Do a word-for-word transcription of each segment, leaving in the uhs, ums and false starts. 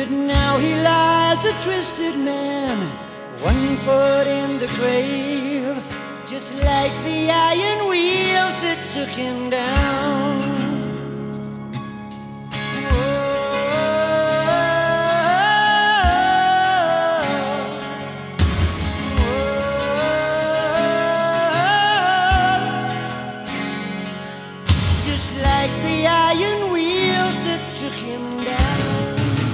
But now he lies a twisted man, one foot in the grave, just like the iron wheels that took him down. Just like the iron wheels that took him down.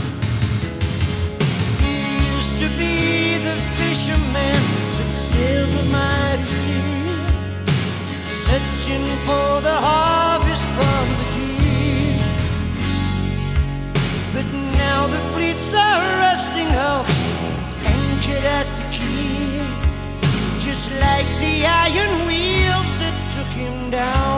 He used to be the fisherman that sailed the mighty sea, searching for the harvest from the deep. But now the fleets are rusting hulks anchored at the quay, just like the iron wheels that took him down.